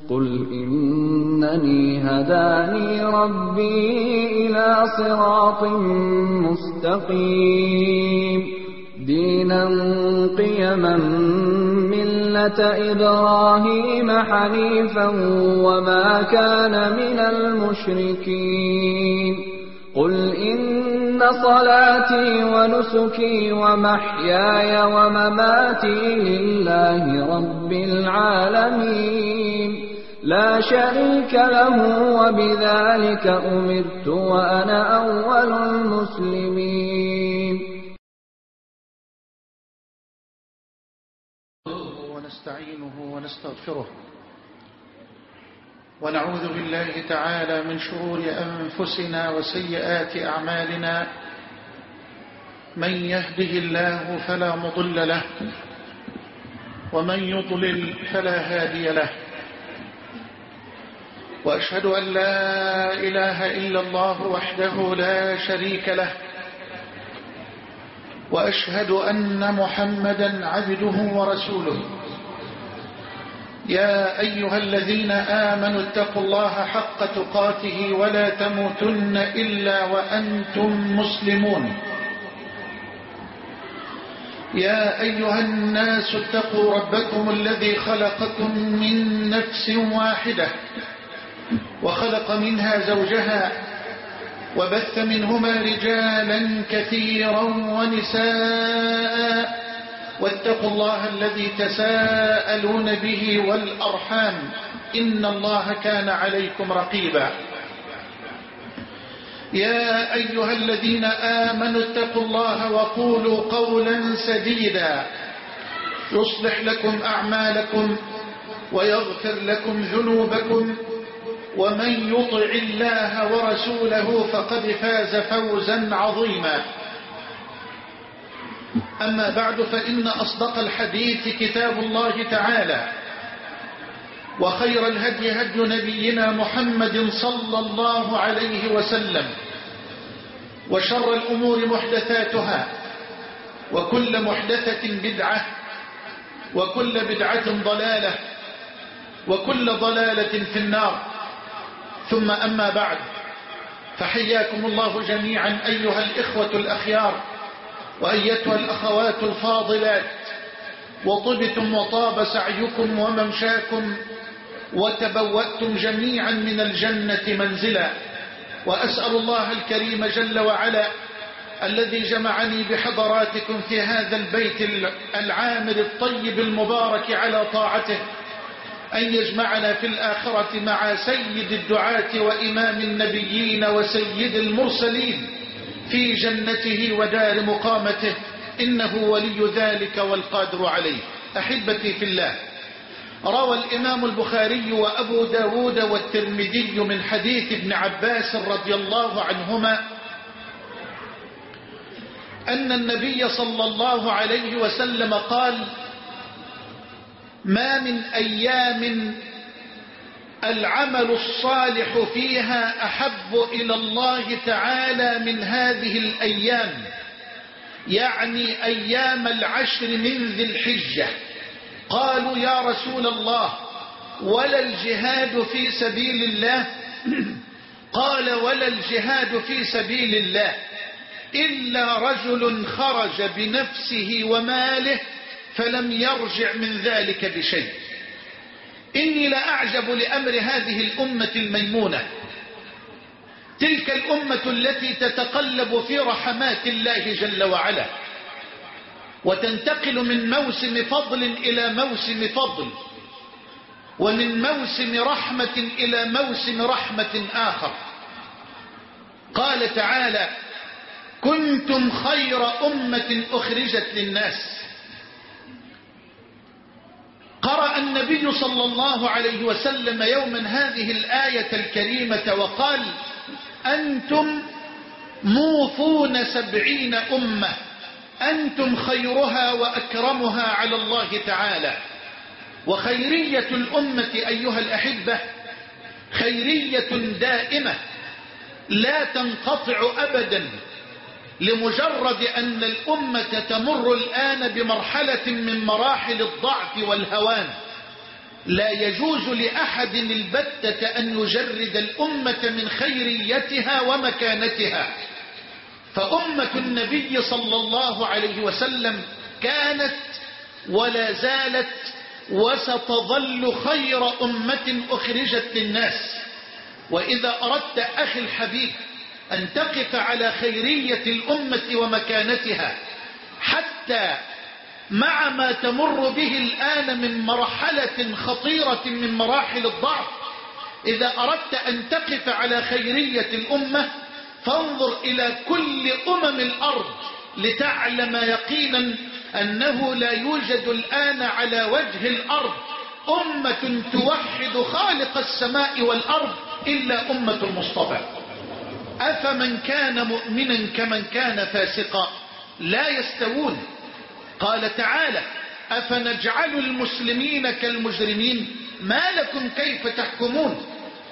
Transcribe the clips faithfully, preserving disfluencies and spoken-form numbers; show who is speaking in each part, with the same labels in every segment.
Speaker 1: قل إنني هداني ربي إلى صراط مستقيم دينا قيما ملة إبراهيم حنيفا وما كان من المشركين قل إن صلاتي ونسكي ومحياي ومماتي لله رب العالمين لا شريك له وبذلك أمرت وأنا أول المسلمين.
Speaker 2: ونستعينه ونستغفره ونعوذ بالله تعالى من شرور أنفسنا وسيئات أعمالنا من يهده الله فلا مضل له ومن يضلل فلا هادي له وأشهد أن لا إله إلا الله وحده لا شريك له وأشهد أن محمدا عبده ورسوله يا أيها الذين آمنوا اتقوا الله حق تقاته ولا تموتن إلا وأنتم مسلمون يا أيها الناس اتقوا ربكم الذي خلقكم من نفس واحدة وخلق منها زوجها وبث منهما رجالا كثيرا ونساء واتقوا الله الذي تساءلون به والأرحام إن الله كان عليكم رقيبا يا أيها الذين آمنوا اتقوا الله وقولوا قولا سديدا يصلح لكم أعمالكم ويغفر لكم ذنوبكم ومن يطع الله ورسوله فقد فاز فوزا عظيما. أما بعد فإن أصدق الحديث كتاب الله تعالى وخير الهدي هدي نبينا محمد صلى الله عليه وسلم وشر الأمور محدثاتها وكل محدثة بدعة وكل بدعة ضلالة وكل ضلالة في النار. ثم أما بعد فحياكم الله جميعا أيها الإخوة الأخيار وأيتها الأخوات الفاضلات وطبتم وطاب سعيكم وممشاكم وتبوأتم جميعا من الجنة منزلا وأسأل الله الكريم جل وعلا الذي جمعني بحضراتكم في هذا البيت العامر الطيب المبارك على طاعته أن يجمعنا في الآخرة مع سيد الدعاة وإمام النبيين وسيد المرسلين في جنته ودار مقامته إنه ولي ذلك والقادر عليه. أحبتي في الله، روى الإمام البخاري وأبو داود والترمذي من حديث ابن عباس رضي الله عنهما أن النبي صلى الله عليه وسلم قال: ما من أيام العمل الصالح فيها أحب إلى الله تعالى من هذه الأيام، يعني أيام العشر من ذي الحجة. قالوا: يا رسول الله ولا الجهاد في سبيل الله؟ قال: ولا الجهاد في سبيل الله إلا رجل خرج بنفسه وماله فلم يرجع من ذلك بشيء. إني لأعجب لأمر هذه الأمة الميمونة، تلك الأمة التي تتقلب في رحمات الله جل وعلا وتنتقل من موسم فضل إلى موسم فضل ومن موسم رحمة إلى موسم رحمة آخر. قال تعالى: كنتم خير أمة أخرجت للناس. قرأ النبي صلى الله عليه وسلم يوما هذه الآية الكريمة وقال: أنتم موفون سبعين أمة، أنتم خيرها وأكرمها على الله تعالى. وخيرية الأمة أيها الأحبة خيرية دائمة لا تنقطع أبدا، لمجرد أن الأمة تمر الآن بمرحلة من مراحل الضعف والهوان، لا يجوز لأحد البتة أن يجرد الأمة من خيريتها ومكانتها. فأمة النبي صلى الله عليه وسلم كانت ولا زالت وستظل خير أمة أخرجت للناس. وإذا أردت أخي الحبيب أن تقف على خيرية الأمة ومكانتها حتى مع ما تمر به الآن من مرحلة خطيرة من مراحل الضعف، إذا أردت أن تقف على خيرية الأمة فانظر إلى كل أمم الأرض لتعلم يقينا أنه لا يوجد الآن على وجه الأرض أمة توحد خالق السماء والأرض إلا أمة المصطفى. أفمن كان مؤمنا كمن كان فاسقا لا يستوون. قال تعالى: أفنجعل المسلمين كالمجرمين ما لكم كيف تحكمون.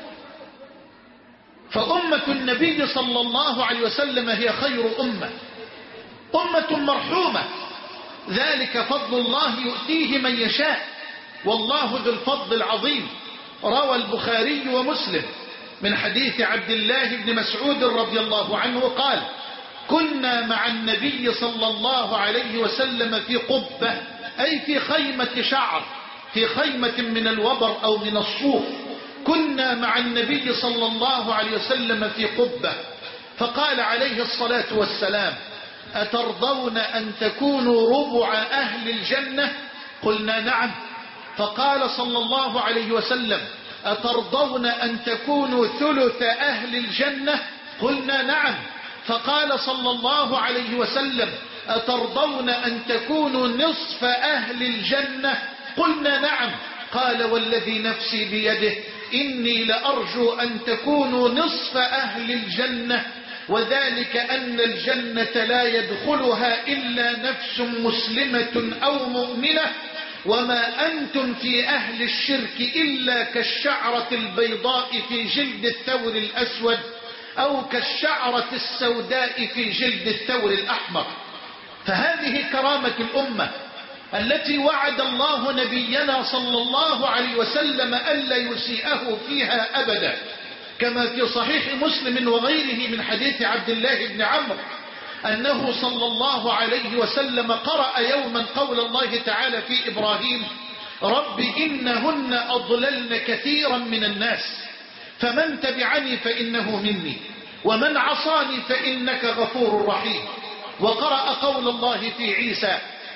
Speaker 2: فأمة النبي صلى الله عليه وسلم هي خير أمة، أمة مرحومة، ذلك فضل الله يؤتيه من يشاء والله ذو الفضل العظيم. روى البخاري ومسلم من حديث عبد الله بن مسعود رضي الله عنه قال: كنا مع النبي صلى الله عليه وسلم في قبة، أي في خيمة شعر، في خيمة من الوبر أو من الصوف. كنا مع النبي صلى الله عليه وسلم في قبة، فقال عليه الصلاة والسلام: أترضون أن تكونوا ربع أهل الجنة؟ قلنا نعم. فقال صلى الله عليه وسلم: أترضون أن تكونوا ثلث أهل الجنة؟ قلنا نعم. فقال صلى الله عليه وسلم: أترضون أن تكونوا نصف أهل الجنة؟ قلنا نعم. قال: والذي نفسي بيده إني لأرجو أن تكونوا نصف أهل الجنة، وذلك أن الجنة لا يدخلها إلا نفس مسلمة أو مؤمنة، وما أنتم في أهل الشرك إلا كالشعرة البيضاء في جلد الثور الأسود أو كالشعرة السوداء في جلد الثور الأحمر. فهذه كرامة الأمة التي وعد الله نبينا صلى الله عليه وسلم ألا يسيئه فيها أبدا، كما في صحيح مسلم وغيره من حديث عبد الله بن عمرو أنه صلى الله عليه وسلم قرأ يوما قول الله تعالى في إبراهيم: رب إنهن أضللن كثيرا من الناس فمن تبعني فإنه مني ومن عصاني فإنك غفور رحيم. وقرأ قول الله في عيسى: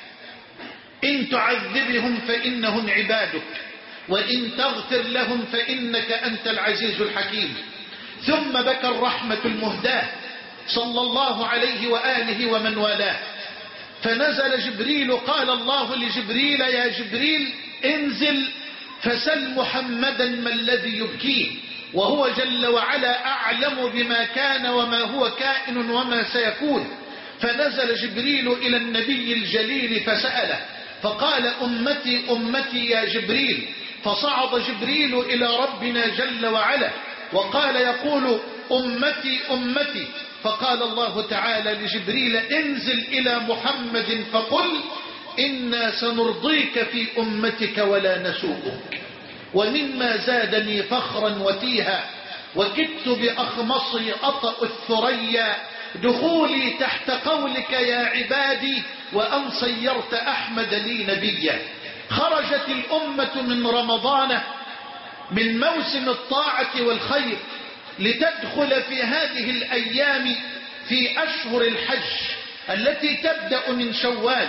Speaker 2: إن تعذبهم فإنهم عبادك وإن تغفر لهم فإنك أنت العزيز الحكيم. ثم بكى الرحمة المهداة صلى الله عليه وآله ومن والاه، فنزل جبريل. قال الله لجبريل: يا جبريل انزل فسل محمدا ما الذي يبكيه، وهو جل وعلا أعلم بما كان وما هو كائن وما سيكون. فنزل جبريل إلى النبي الجليل فسأله، فقال: أمتي أمتي يا جبريل. فصعد جبريل إلى ربنا جل وعلا وقال يقول: أمتي أمتي. فقال الله تعالى لجبريل: انزل إلى محمد فقل: إنا سنرضيك في أمتك ولا نسوءك. ومما زادني فخرا وتيها وكدت بأخمصي أطأ الثريا دخولي تحت قولك يا عبادي وأن صيرت أحمد لي نبيا. خرجت الأمة من رمضان من موسم الطاعة والخير لتدخل في هذه الأيام في أشهر الحج التي تبدأ من شوال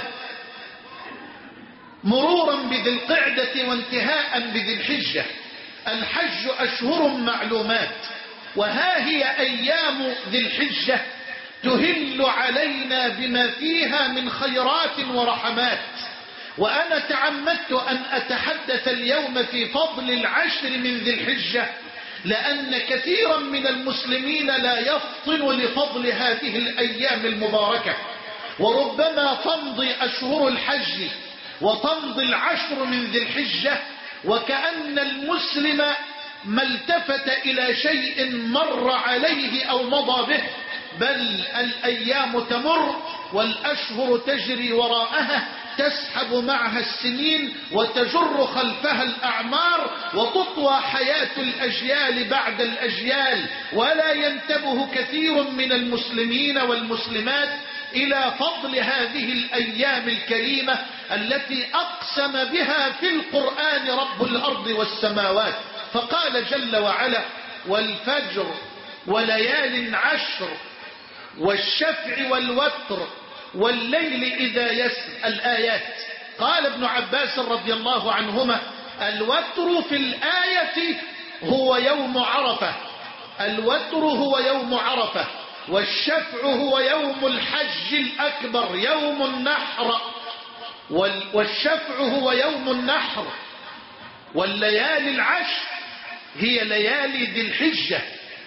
Speaker 2: مرورا بذي القعدة وانتهاء بذي الحجة. الحج أشهر معلومات، وها هي أيام ذي الحجة تهل علينا بما فيها من خيرات ورحمات. وأنا تعمدت أن أتحدث اليوم في فضل العشر من ذي الحجة، لأن كثيرا من المسلمين لا يفطن لفضل هذه الأيام المباركة. وربما تمضي أشهر الحج وتمضي العشر من ذي الحجة وكأن المسلم ما التفت إلى شيء مر عليه أو مضى به، بل الأيام تمر والأشهر تجري وراءها تسحب معها السنين وتجر خلفها الأعمار وتطوى حياة الأجيال بعد الأجيال، ولا ينتبه كثير من المسلمين والمسلمات إلى فضل هذه الأيام الكريمة التي أقسم بها في القرآن رب الأرض والسماوات، فقال جل وعلا: والفجر وليال عشر والشفع والوتر والليل إذا يسر. الآيات. قال ابن عباس رضي الله عنهما: الوتر في الآية هو يوم عرفة، الوتر هو يوم عرفة، والشفع هو يوم الحج الأكبر يوم النحر، والشفع هو يوم النحر، والليالي العشر هي ليالي ذي الحجة،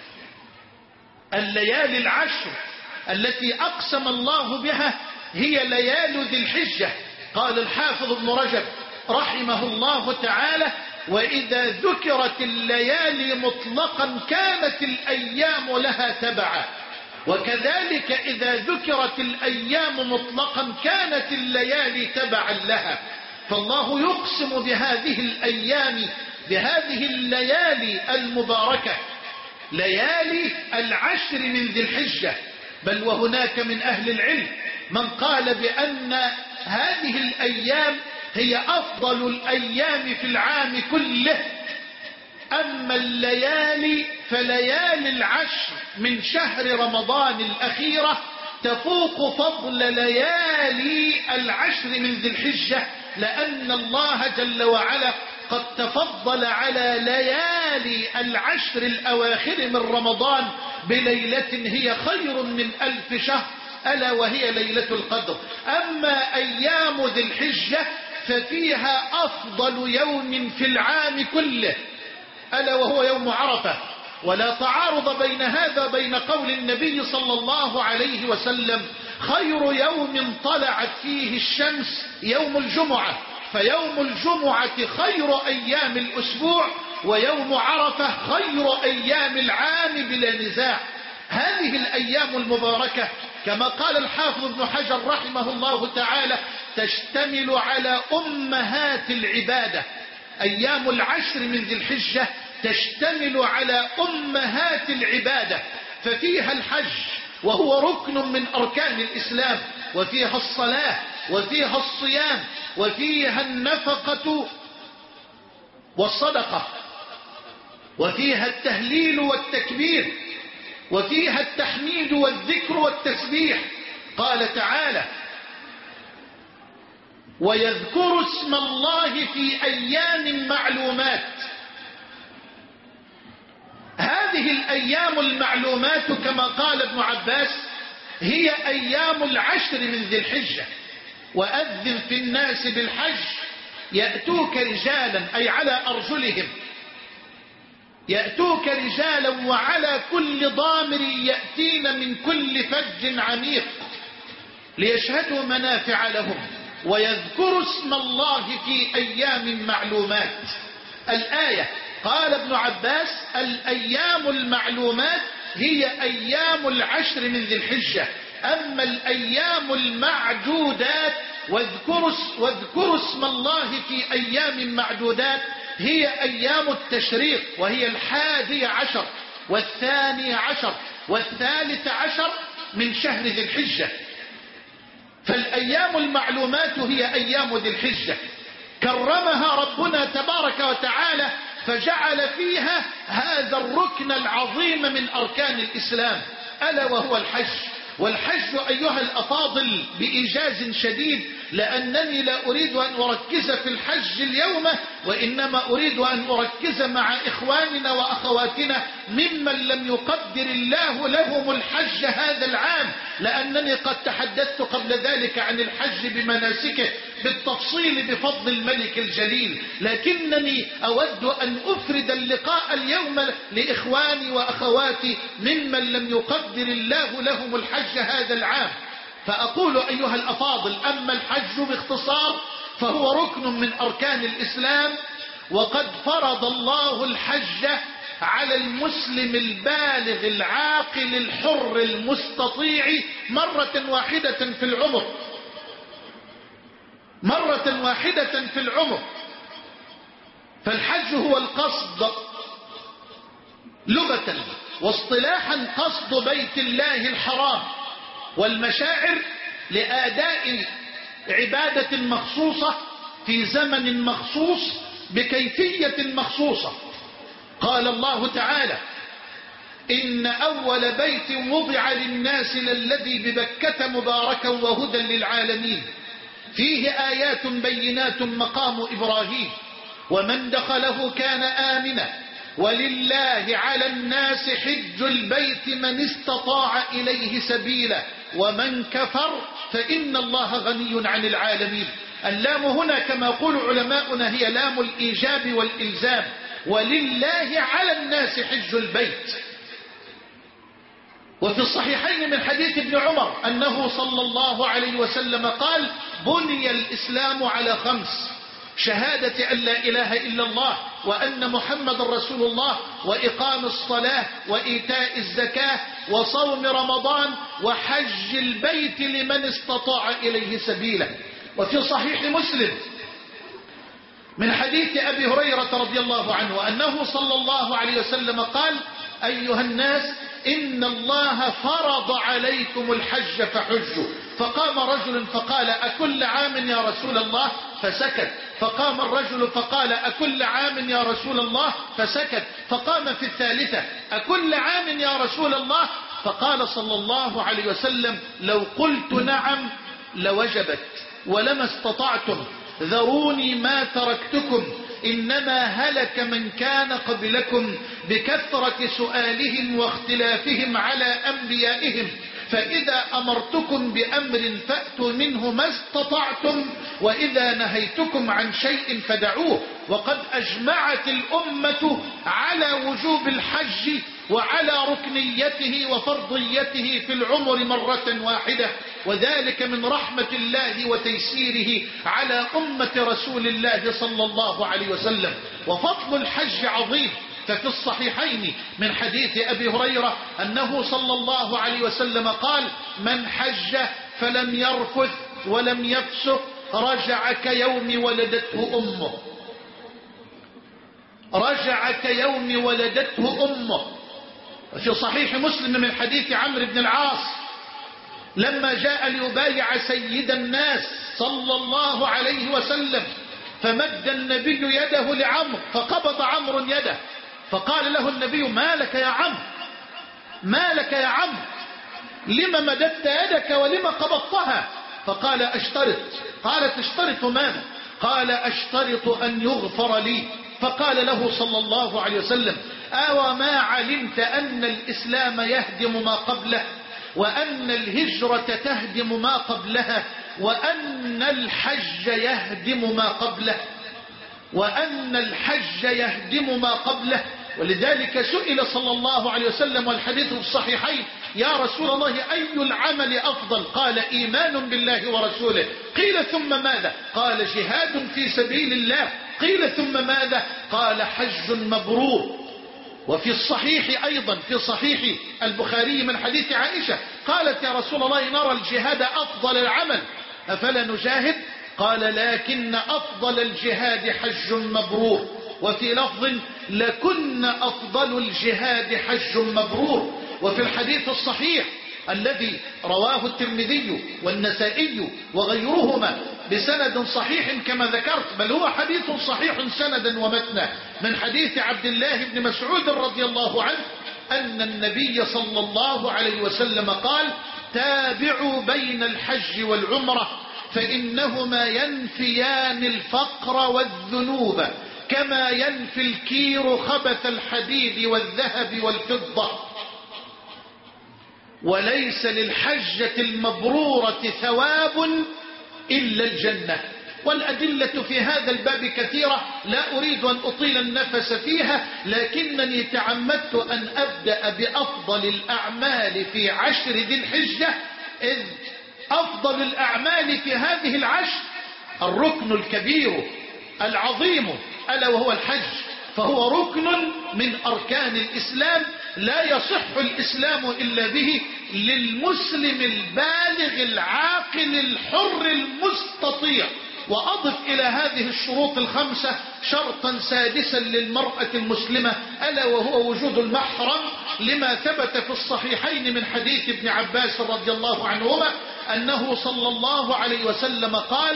Speaker 2: الليالي العشر التي أقسم الله بها هي ليالي ذي الحجة. قال الحافظ ابن رجب رحمه الله تعالى: وإذا ذكرت الليالي مطلقا كانت الأيام لها تبعا، وكذلك إذا ذكرت الأيام مطلقا كانت الليالي تبعا لها. فالله يقسم بهذه الأيام، بهذه الليالي المباركة، ليالي العشر من ذي الحجة. بل وهناك من أهل العلم من قال بأن هذه الأيام هي أفضل الأيام في العام كله. أما الليالي فليالي العشر من شهر رمضان الأخيرة تفوق فضل ليالي العشر من ذي الحجة، لأن الله جل وعلا قد تفضل على ليالي العشر الأواخر من رمضان بليلة هي خير من ألف شهر، ألا وهي ليلة القدر. أما أيام ذي الحجة ففيها أفضل يوم في العام كله، ألا وهو يوم عرفة. ولا تعارض بين هذا بين قول النبي صلى الله عليه وسلم: خير يوم طلعت فيه الشمس يوم الجمعة، فيوم الجمعة خير أيام الأسبوع، ويوم عرفة خير أيام العام بلا نزاع. هذه الأيام المباركة كما قال الحافظ ابن حجر رحمه الله تعالى تشتمل على أمهات العبادة. أيام العشر من ذي الحجة تشتمل على أمهات العبادة، ففيها الحج وهو ركن من أركان الإسلام، وفيها الصلاة، وفيها الصيام، وفيها النفقة والصدقة، وفيها التهليل والتكبير، وفيها التحميد والذكر والتسبيح. قال تعالى: ويذكر اسم الله في أيام معلومات. هذه الأيام المعلومات كما قال ابن عباس هي أيام العشر من ذي الحجة. وأذن في الناس بالحج يأتوك رجالا، أي على أرجلهم، يأتوك رجالا وعلى كل ضامر يأتين من كل فج عميق ليشهدوا منافع لهم ويذكروا اسم الله في أيام معلومات. الآية. قال ابن عباس: الأيام المعلومات هي أيام العشر من ذي الحجة. أما الأيام المعدودات واذكروا واذكروا اسم الله في أيام معدودات هي أيام التشريق، وهي الحادي عشر والثاني عشر والثالث عشر من شهر ذي الحجة. فالأيام المعلومات هي أيام ذي الحجة كرمها ربنا تبارك وتعالى، فجعل فيها هذا الركن العظيم من أركان الإسلام، ألا وهو الحج. والحج أيها الأفاضل بإيجاز شديد، لأنني لا أريد أن أركز في الحج اليوم، وإنما أريد أن أركز مع إخواننا وأخواتنا ممن لم يقدر الله لهم الحج هذا العام، لأنني قد تحدثت قبل ذلك عن الحج بمناسكه بالتفصيل بفضل الملك الجليل، لكنني أود أن أفرد اللقاء اليوم لإخواني وأخواتي ممن لم يقدر الله لهم الحج هذا العام. فأقول أيها الأفاضل: أما الحج باختصار فهو ركن من أركان الإسلام، وقد فرض الله الحج على المسلم البالغ العاقل الحر المستطيع مرة واحدة في العمر. مرة واحدة في العمر. فالحج هو القصد لغة واصطلاحا قصد بيت الله الحرام والمشاعر لأداء عبادة مخصوصة في زمن مخصوص بكيفية مخصوصة. قال الله تعالى: إن أول بيت وضع للناس للذي ببكة مباركا وهدى للعالمين فيه آيات بينات مقام إبراهيم ومن دخله كان آمنا ولله على الناس حج البيت من استطاع إليه سبيلا ومن كفر فإن الله غني عن العالمين. اللام هنا كما يقول علماؤنا هي لام الإيجاب والإلزام، ولله على الناس حج البيت. وفي الصحيحين من حديث ابن عمر أنه صلى الله عليه وسلم قال: بني الإسلام على خمس: شهادة أن لا إله إلا الله وأن محمد رسول الله وإقام الصلاة وإيتاء الزكاة وصوم رمضان وحج البيت لمن استطاع إليه سبيلا. وفي صحيح مسلم من حديث أبي هريرة رضي الله عنه أنه صلى الله عليه وسلم قال: أيها الناس إن الله فرض عليكم الحج فحجوا. فقام رجل فقال: أكل عام يا رسول الله؟ فسكت. فقام الرجل فقال: أكل عام يا رسول الله؟ فسكت. فقام في الثالثة: أكل عام يا رسول الله؟ فقال صلى الله عليه وسلم: لو قلت نعم لوجبت ولما استطعتم، ذروني ما تركتكم، إنما هلك من كان قبلكم بكثرة سؤالهم واختلافهم على أنبيائهم، فإذا أمرتكم بأمر فأتوا منه ما استطعتم، وإذا نهيتكم عن شيء فدعوه. وقد أجمعت الأمة على وجوب الحج وعلى ركنيته وفرضيته في العمر مرة واحدة، وذلك من رحمة الله وتيسيره على أمة رسول الله صلى الله عليه وسلم. وفضل الحج عظيم، ففي الصحيحين من حديث أبي هريرة أنه صلى الله عليه وسلم قال: من حج فلم يرفث ولم يفسق رجع كيوم ولدته أمه. رجع كيوم ولدته أمه. في صحيح مسلم من حديث عمرو بن العاص لما جاء ليبايع سيد الناس صلى الله عليه وسلم، فمد النبي يده لعمرو فقبض عمرو يده، فقال له النبي: ما لك يا عمرو؟ ما لك يا عمرو؟ لما مددت يدك ولما قبضتها؟ فقال: أشترط. قالت: اشترط ماذا؟ قال: أشترط أن يغفر لي. فقال له صلى الله عليه وسلم: أو ما علمت أن الإسلام يهدم ما قبله، وأن الهجرة تهدم ما قبلها، وأن الحج يهدم ما قبله، وأن الحج يهدم ما قبله. ولذلك سئل صلى الله عليه وسلم والحديث في الصحيحين: يا رسول الله أي العمل أفضل؟ قال: إيمان بالله ورسوله. قيل: ثم ماذا؟ قال: جهاد في سبيل الله. قيل: ثم ماذا؟ قال: حج مبرور. وفي الصحيح أيضا في صحيح البخاري من حديث عائشة قالت: يا رسول الله نرى الجهاد أفضل العمل، أفلا نجاهد؟ قال: لكن أفضل الجهاد حج مبرور. وفي لفظ: لكن أفضل الجهاد حج مبرور. وفي الحديث الصحيح الذي رواه الترمذي والنسائي وغيرهما بسند صحيح كما ذكرت، بل هو حديث صحيح سندا ومتنا، من حديث عبد الله بن مسعود رضي الله عنه أن النبي صلى الله عليه وسلم قال: تابعوا بين الحج والعمرة فإنهما ينفيان الفقر والذنوب كما ينفي الكير خبث الحديد والذهب والفضة، وليس للحجة المبرورة ثواب إلا الجنة. والأدلة في هذا الباب كثيرة، لا أريد أن أطيل النفس فيها، لكنني تعمدت أن أبدأ بأفضل الأعمال في عشر ذي الحجة، إذ أفضل الأعمال في هذه العشر الركن الكبير العظيم ألا وهو الحج، فهو ركن من أركان الإسلام، لا يصح الإسلام إلا به، للمسلم البالغ العاقل الحر المستطيع، وأضف إلى هذه الشروط الخمسة شرطا سادسا للمرأة المسلمة، ألا وهو وجود المحرم، لما ثبت في الصحيحين من حديث ابن عباس رضي الله عنهما أنه صلى الله عليه وسلم قال: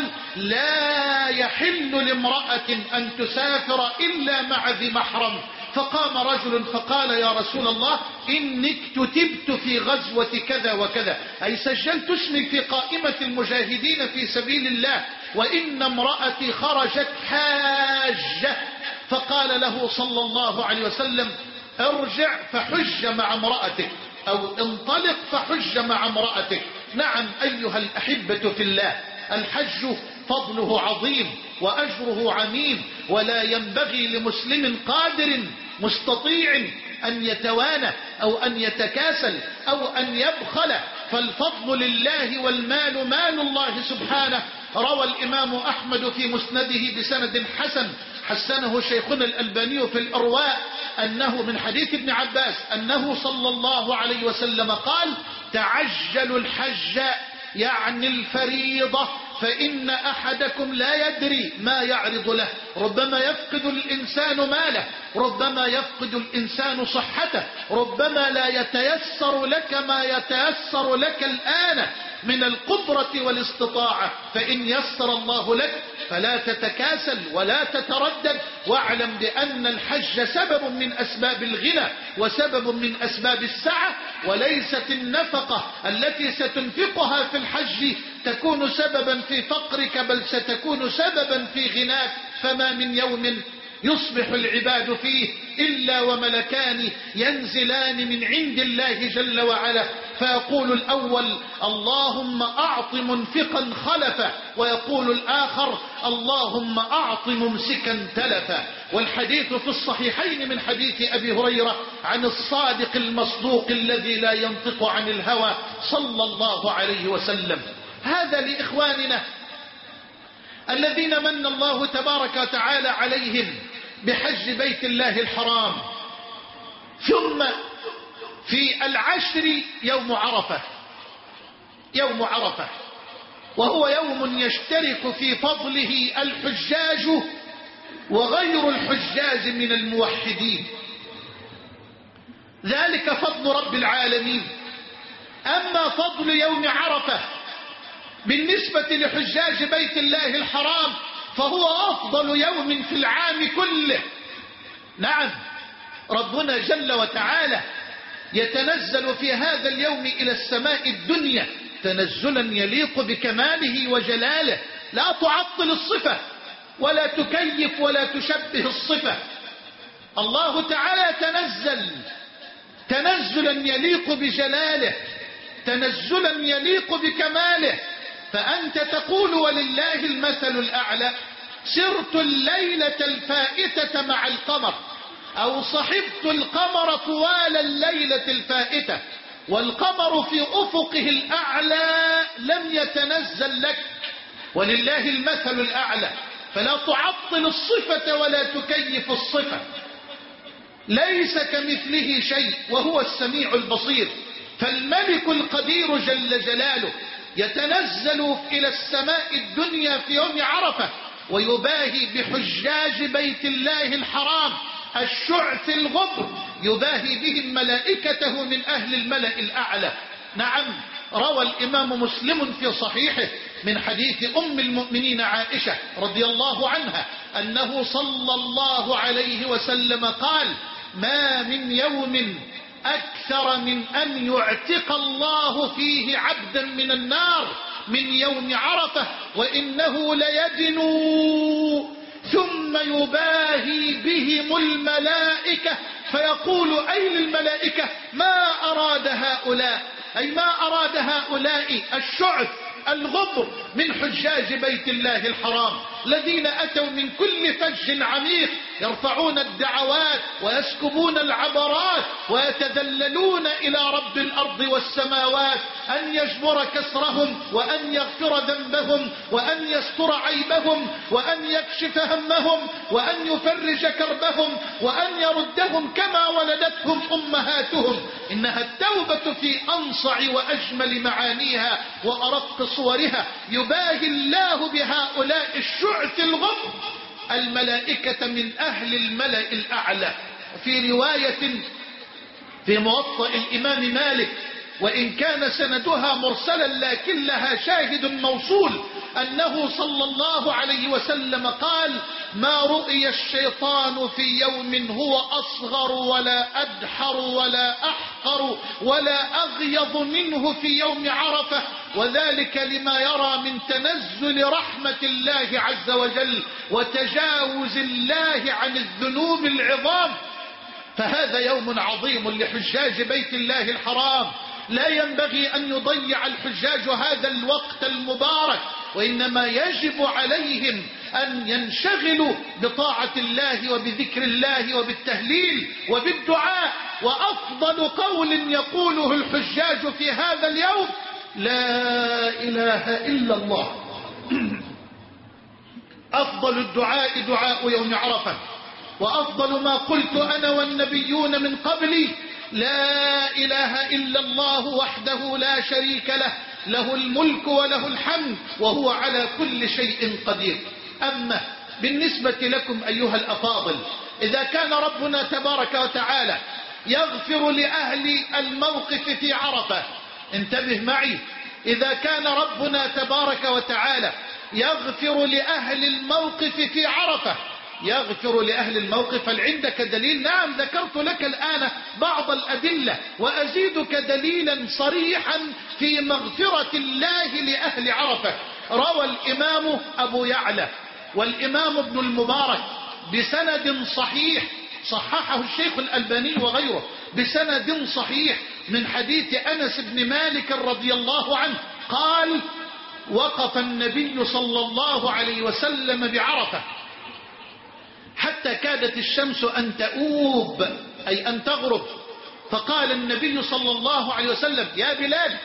Speaker 2: لا يحل لامرأة أن تسافر إلا مع ذي محرم. فقام رجل فقال: يا رسول الله، إني اكتتبت في غزوة كذا وكذا، أي سجلت اسمي في قائمة المجاهدين في سبيل الله، وإن امرأتي خرجت حاجة. فقال له صلى الله عليه وسلم: ارجع فحج مع امرأتك، أو انطلق فحج مع امرأتك. نعم أيها الأحبة في الله، الحج فضله عظيم وأجره عميم، ولا ينبغي لمسلم قادر مستطيع أن يتوانى أو أن يتكاسل أو أن يبخل، فالفضل لله والمال مال الله سبحانه. روى الإمام أحمد في مسنده بسند حسن حسنه شيخنا الألباني في الإرواء أنه من حديث ابن عباس أنه صلى الله عليه وسلم قال: تعجلوا الحج، يعني الفريضة، فإن أحدكم لا يدري ما يعرض له، ربما يفقد الإنسان ماله، ربما يفقد الإنسان صحته، ربما لا يتيسر لك ما يتيسر لك الآن من القدرة والاستطاعة، فإن يسر الله لك فلا تتكاسل ولا تتردد، واعلم بأن الحج سبب من أسباب الغنى وسبب من أسباب السعة، وليست النفقة التي ستنفقها في الحج تكون سببا في فقرك، بل ستكون سببا في غناك. فما من يوم يصبح العباد فيه إلا وملكان ينزلان من عند الله جل وعلا، فيقول الأول: اللهم أعط منفقا خلفا، ويقول الآخر: اللهم أعط ممسكا تلفا. والحديث في الصحيحين من حديث أبي هريرة عن الصادق المصدوق الذي لا ينطق عن الهوى صلى الله عليه وسلم. هذا لإخواننا الذين من الله تبارك وتعالى عليهم بحج بيت الله الحرام. ثم في العشر يوم عرفة، يوم عرفة وهو يوم يشترك في فضله الحجاج وغير الحجاج من الموحدين، ذلك فضل رب العالمين. أما فضل يوم عرفة بالنسبة لحجاج بيت الله الحرام فهو أفضل يوم في العام كله. نعم، ربنا جل وتعالى يتنزل في هذا اليوم إلى السماء الدنيا تنزلا يليق بكماله وجلاله، لا تعطل الصفة ولا تكيف ولا تشبه الصفة. الله تعالى تنزل تنزلا يليق بجلاله، تنزلا يليق بكماله. فأنت تقول: ولله المثل الأعلى، سرت الليلة الفائتة مع القمر، أو صحبت القمر طوال الليلة الفائتة، والقمر في أفقه الأعلى لم يتنزل لك، ولله المثل الأعلى. فلا تعطل الصفة ولا تكيف الصفة، ليس كمثله شيء وهو السميع البصير. فالملك القدير جل جلاله يتنزل إلى السماء الدنيا في يوم عرفة ويباهي بحجاج بيت الله الحرام الشعث الغبر، يباهي بهم ملائكته من أهل الملأ الأعلى. نعم، روى الإمام مسلم في صحيحه من حديث أم المؤمنين عائشة رضي الله عنها أنه صلى الله عليه وسلم قال: ما من يوم أكثر من أن يعتق الله فيه عبدا من النار من يوم عرفة، وإنه ليدنو ثم يباهي بهم الملائكة فيقول: أي للملائكة ما أراد هؤلاء، أي ما أراد هؤلاء الشعث الغبر من حجاج بيت الله الحرام الذين أتوا من كل فج عميق يرفعون الدعوات ويسكبون العبرات ويتذللون إلى رب الأرض والسماوات أن يجبر كسرهم وأن يغفر ذنبهم وأن يستر عيبهم وأن يكشف همهم وأن يفرج كربهم وأن يردهم كما ولدتهم أمهاتهم. إنها التوبة في أنصع وأجمل معانيها وأرق وصورها يباهي الله بهؤلاء الشعث الغر الملائكة من أهل الملأ الأعلى. في رواية في موطأ الإمام مالك وإن كان سندها مرسلا لكن لها شاهد موصول أنه صلى الله عليه وسلم قال: ما رؤي الشيطان في يوم هو أصغر ولا أدحر ولا أحقر ولا أغيظ منه في يوم عرفة، وذلك لما يرى من تنزل رحمة الله عز وجل وتجاوز الله عن الذنوب العظام. فهذا يوم عظيم لحجاج بيت الله الحرام، لا ينبغي أن يضيع الحجاج هذا الوقت المبارك، وإنما يجب عليهم أن ينشغلوا بطاعة الله وبذكر الله وبالتهليل وبالدعاء. وأفضل قول يقوله الحجاج في هذا اليوم: لا إله إلا الله. أفضل الدعاء دعاء يوم عرفة، وأفضل ما قلت أنا والنبيون من قبلي: لا إله إلا الله وحده لا شريك له، له الملك وله الحمد وهو على كل شيء قدير. أما بالنسبة لكم أيها الأفاضل، إذا كان ربنا تبارك وتعالى يغفر لأهل الموقف في عرفة، انتبه معي، إذا كان ربنا تبارك وتعالى يغفر لأهل الموقف في عرفة، يغفر لأهل الموقف، هل عندك دليل؟ نعم، ذكرت لك الآن بعض الأدلة وأزيدك دليلا صريحا في مغفرة الله لأهل عرفة. روى الإمام أبو يعلى والإمام ابن المبارك بسند صحيح، صححه الشيخ الألباني وغيره، بسند صحيح من حديث أنس بن مالك رضي الله عنه قال: وقف النبي صلى الله عليه وسلم بعرفة حتى كادت الشمس أن تؤوب، أي أن تغرب، فقال النبي صلى الله عليه وسلم: يا بلال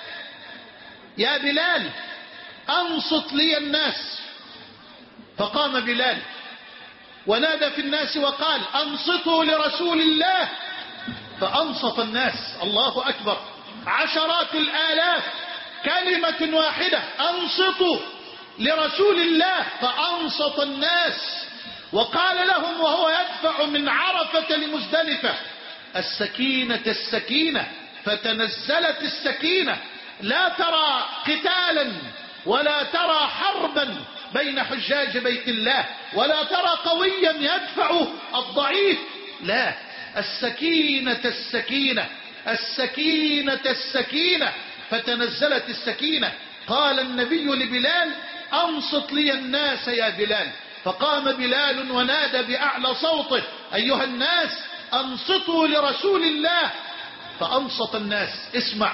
Speaker 2: يا بلال أنصت لي الناس. فقام بلال ونادى في الناس وقال: أنصتوا لرسول الله. فأنصت الناس، الله أكبر، عشرات الآلاف، كلمة واحدة: أنصتوا لرسول الله. فأنصت الناس وقال لهم وهو يدفع من عرفة لمزدلفة: السكينة السكينة. فتنزلت السكينة، لا ترى قتالا ولا ترى حربا بين حجاج بيت الله، ولا ترى قويا يدفع الضعيف، لا، السكينة السكينة السكينة السكينة. فتنزلت السكينة. قال النبي لبلال: أنصت لي الناس يا بلال. فقام بلال ونادى بأعلى صوته: أيها الناس أنصتوا لرسول الله. فأنصت الناس. اسمع،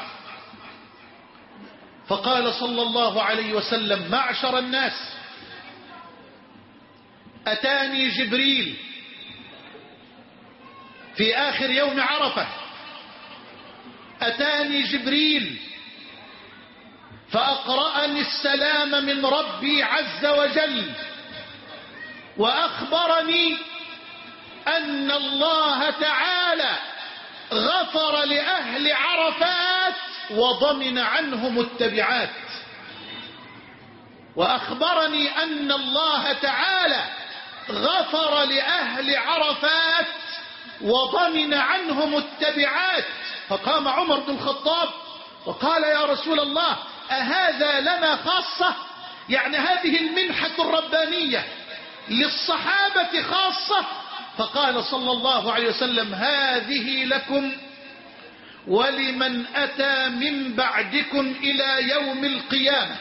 Speaker 2: فقال صلى الله عليه وسلم: معشر الناس، أتاني جبريل في آخر يوم عرفة، أتاني جبريل فأقرأني السلام من ربي عز وجل، وأخبرني أن الله تعالى غفر لأهل عرفات وضمن عنهم التبعات. وأخبرني أن الله تعالى غفر لأهل عرفات وضمن عنهم التبعات. فقام عمر بن الخطاب وقال: يا رسول الله، أهذا لنا خاصة؟ يعني هذه المنحة الربانية للصحابة خاصة؟ فقال صلى الله عليه وسلم: هذه لكم ولمن أتى من بعدكم إلى يوم القيامة،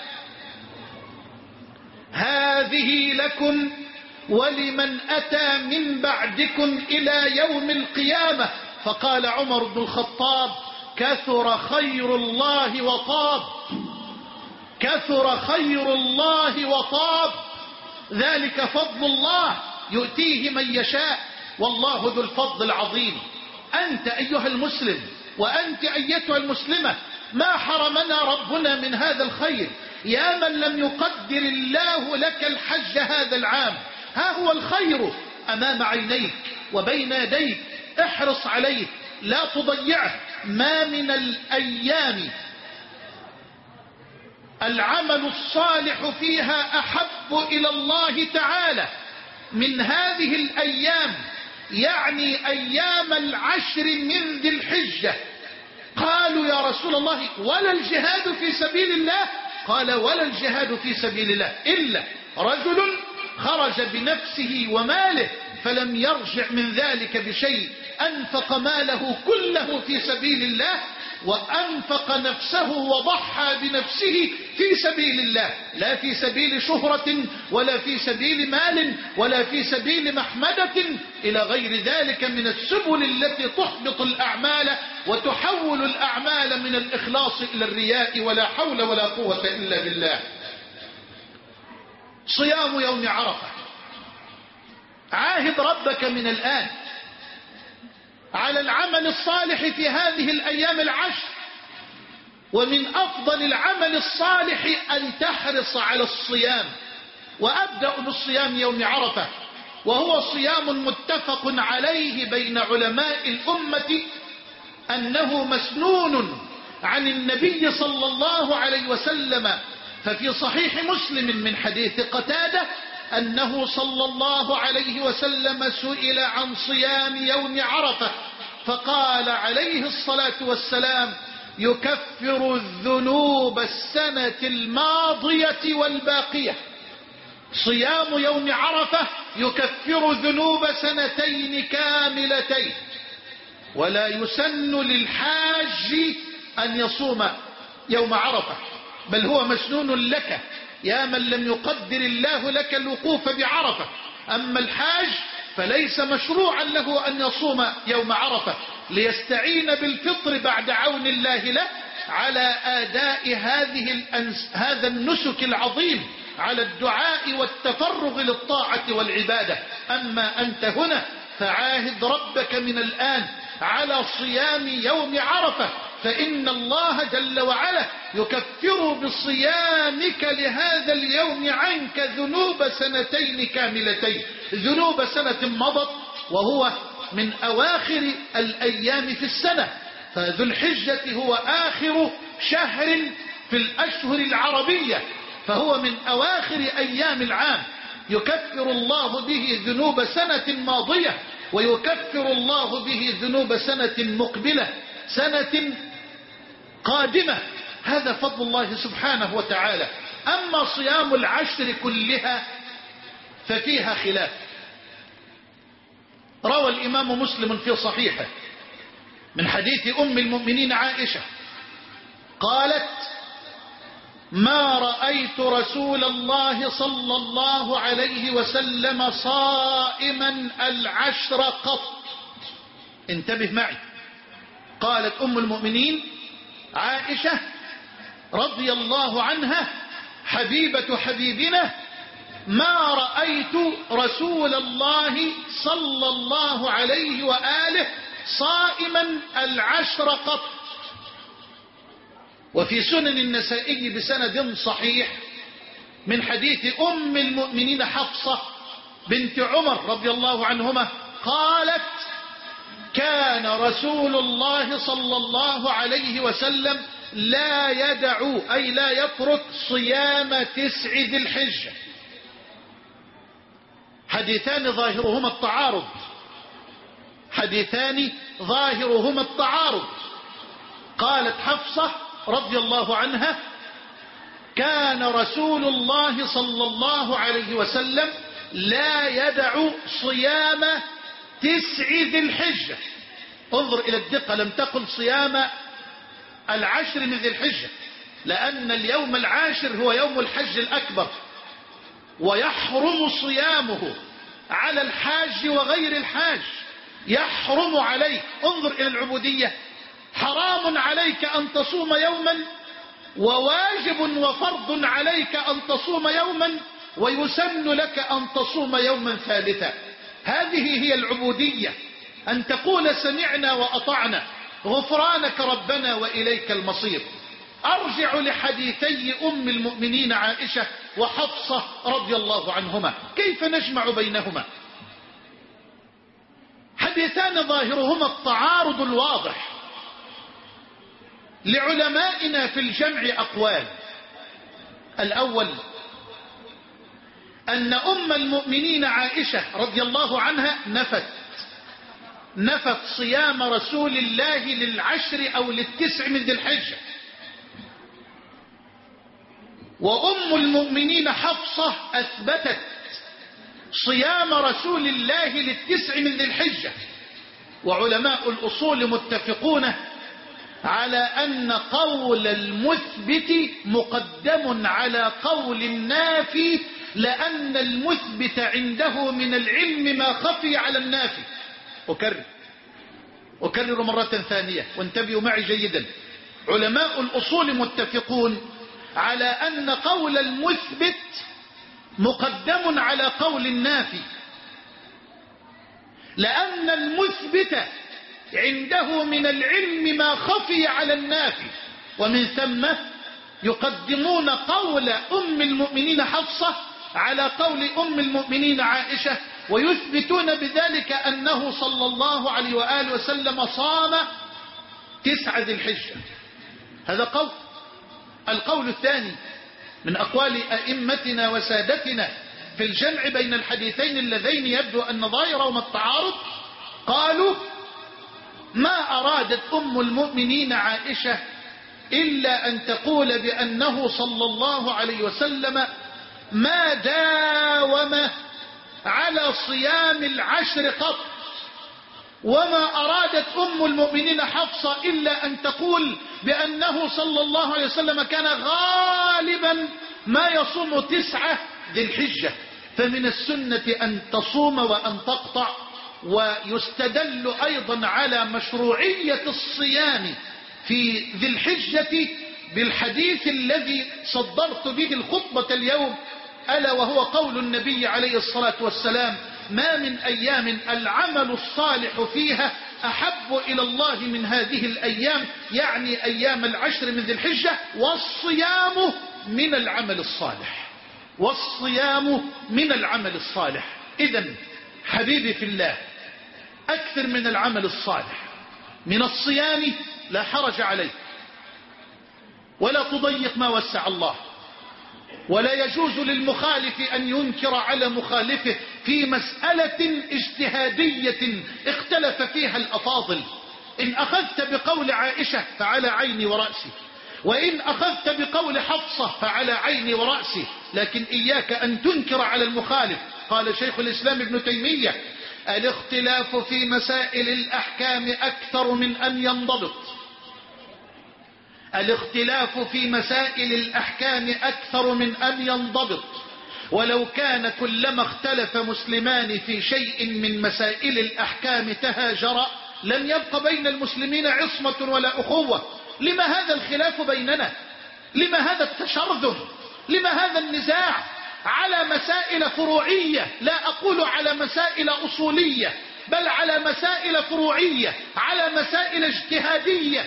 Speaker 2: هذه لكم ولمن أتى من بعدكم إلى يوم القيامة. فقال عمر بن الخطاب: كثر خير الله وطاب، كثر خير الله وطاب، ذلك فضل الله يؤتيه من يشاء، والله ذو الفضل العظيم. أنت أيها المسلم وأنت أيتها المسلمة، ما حرمنا ربنا من هذا الخير. يا من لم يقدر الله لك الحج هذا العام، ها هو الخير أمام عينيك وبين يديك، احرص عليه، لا تضيعه. ما من الأيام العمل الصالح فيها أحب إلى الله تعالى من هذه الأيام، يعني أيام العشر من ذي الحجة. قالوا يا رسول الله ولا الجهاد في سبيل الله؟ قال ولا الجهاد في سبيل الله إلا رجل خرج بنفسه وماله فلم يرجع من ذلك بشيء، أنفق ماله كله في سبيل الله وأنفق نفسه وضحى بنفسه في سبيل الله، لا في سبيل شهرة ولا في سبيل مال ولا في سبيل محمدة إلى غير ذلك من السبل التي تحبط الأعمال وتحول الأعمال من الإخلاص إلى الرياء، ولا حول ولا قوة إلا بالله. صيام يوم عرفة، عاهد ربك من الآن على العمل الصالح في هذه الأيام العشر، ومن أفضل العمل الصالح أن تحرص على الصيام. وأبدأ بالصيام يوم عرفة، وهو صيام متفق عليه بين علماء الأمة أنه مسنون عن النبي صلى الله عليه وسلم. ففي صحيح مسلم من حديث قتادة أنه صلى الله عليه وسلم سئل عن صيام يوم عرفة فقال عليه الصلاة والسلام يكفر الذنوب السنة الماضية والباقية. صيام يوم عرفة يكفر ذنوب سنتين كاملتين، ولا يسن للحاج أن يصوم يوم عرفة، بل هو مسنون لك يا من لم يقدر الله لك الوقوف بعرفة. أما الحاج فليس مشروعا له أن يصوم يوم عرفة ليستعين بالفطر بعد عون الله له على آداء هذه الأنس هذا النسك العظيم، على الدعاء والتفرغ للطاعة والعبادة. أما أنت هنا فعاهد ربك من الآن على صيام يوم عرفة، فإن الله جل وعلا يكفر بصيامك لهذا اليوم عنك ذنوب سنتين كاملتين، ذنوب سنة مضت وهو من أواخر الأيام في السنة. فذو الحجة هو آخر شهر في الأشهر العربية، فهو من أواخر أيام العام، يكفر الله به ذنوب سنة ماضية ويكفر الله به ذنوب سنة مقبلة، سنة قادمة. هذا فضل الله سبحانه وتعالى. أما صيام العشر كلها ففيها خلاف. روى الإمام مسلم في صحيحه من حديث أم المؤمنين عائشة قالت ما رأيت رسول الله صلى الله عليه وسلم صائما العشر قط. انتبه معي، قالت أم المؤمنين عائشة رضي الله عنها حبيبة حبيبنا ما رأيت رسول الله صلى الله عليه وآله صائما العشر قط. وفي سنن النسائي بسند صحيح من حديث أم المؤمنين حفصة بنت عمر رضي الله عنهما قالت كان رسول الله صلى الله عليه وسلم لا يدع أي لا يترك صيام تسع ذي الحجة. حديثان ظاهرهما التعارض، حديثان ظاهرهما التعارض. قالت حفصة رضي الله عنها كان رسول الله صلى الله عليه وسلم لا يدع صيام تسع ذي الحجة. انظر إلى الدقة، لم تقل صيام العشر من ذي الحجة، لأن اليوم العاشر هو يوم الحج الأكبر ويحرم صيامه على الحاج وغير الحاج، يحرم عليك. انظر إلى العبودية، حرام عليك أن تصوم يوما وواجب وفرض عليك أن تصوم يوما ويسن لك أن تصوم يوما ثالثا. هذه هي العبودية، أن تقول سمعنا وأطعنا غفرانك ربنا وإليك المصير. أرجع لحديثي أم المؤمنين عائشة وحفصة رضي الله عنهما، كيف نجمع بينهما؟ حديثان ظاهرهما التعارض الواضح. لعلمائنا في الجمع أقوال، الأول أن أم المؤمنين عائشة رضي الله عنها نفت نفت صيام رسول الله للعشر أو للتسع من ذي الحجة، وأم المؤمنين حفصة أثبتت صيام رسول الله للتسع من ذي الحجة. وعلماء الأصول متفقون على أن قول المثبت مقدم على قول النافي، لأن المثبت عنده من العلم ما خفي على النافي. أكرر أكرر مرة ثانية وانتبهوا معي جيدا. علماء الأصول متفقون على أن قول المثبت مقدم على قول النافي، لأن المثبت عنده من العلم ما خفي على النافي، ومن ثم يقدمون قول أم المؤمنين حفصة على قول أم المؤمنين عائشة، ويثبتون بذلك أنه صلى الله عليه وآله وسلم صام تسعة ذي الحجة. هذا قول. القول الثاني من أقوال أئمتنا وسادتنا في الجمع بين الحديثين اللذين يبدو أن ظاهرهما التعارض، قالوا ما أرادت أم المؤمنين عائشة إلا أن تقول بأنه صلى الله عليه وسلم ما داوم على صيام العشر قط، وما أرادت أم المؤمنين حفصة إلا أن تقول بأنه صلى الله عليه وسلم كان غالبا ما يصوم تسعة ذي الحجة. فمن السنة أن تصوم وأن تقطع. ويستدل أيضا على مشروعية الصيام في ذي الحجة بالحديث الذي صدرت به الخطبة اليوم، ألا وهو قول النبي عليه الصلاة والسلام ما من أيام العمل الصالح فيها أحب إلى الله من هذه الأيام، يعني أيام العشر من ذي الحجة، والصيام من العمل الصالح، والصيام من العمل الصالح. إذن حبيبي في الله، أكثر من العمل الصالح من الصيام لا حرج عليك، ولا تضيق ما وسع الله، ولا يجوز للمخالف أن ينكر على مخالفه في مسألة اجتهادية اختلف فيها الأفاضل. إن أخذت بقول عائشة فعلى عيني ورأسي، وإن أخذت بقول حفصة فعلى عيني ورأسي، لكن إياك أن تنكر على المخالف. قال شيخ الإسلام ابن تيمية الاختلاف في مسائل الأحكام أكثر من أن ينضبط. الاختلاف في مسائل الأحكام أكثر من أن ينضبط، ولو كان كلما اختلف مسلمان في شيء من مسائل الأحكام تهاجرا لم يبق بين المسلمين عصمة ولا أخوة. لما هذا الخلاف بيننا؟ لما هذا التشرذم؟ لما هذا النزاع على مسائل فروعية؟ لا أقول على مسائل أصولية، بل على مسائل فروعية، على مسائل اجتهادية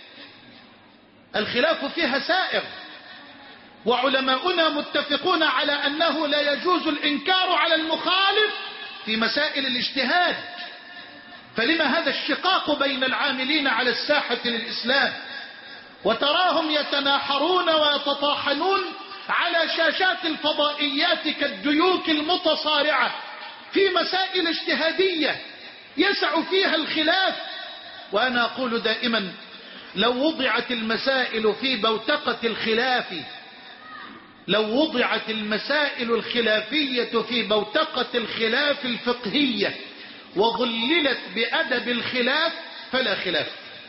Speaker 2: الخلاف فيها سائر، وعلماؤنا متفقون على أنه لا يجوز الإنكار على المخالف في مسائل الاجتهاد. فلما هذا الشقاق بين العاملين على الساحة للإسلام؟ وتراهم يتناحرون ويتطاحنون على شاشات الفضائيات كالديوك المتصارعة في مسائل اجتهادية يسع فيها الخلاف. وأنا أقول دائما لو وضعت المسائل في بوتقة الخلاف، لو وضعت المسائل الخلافية في بوتقة الخلاف الفقهية وظللت بأدب الخلاف فلا خلاف.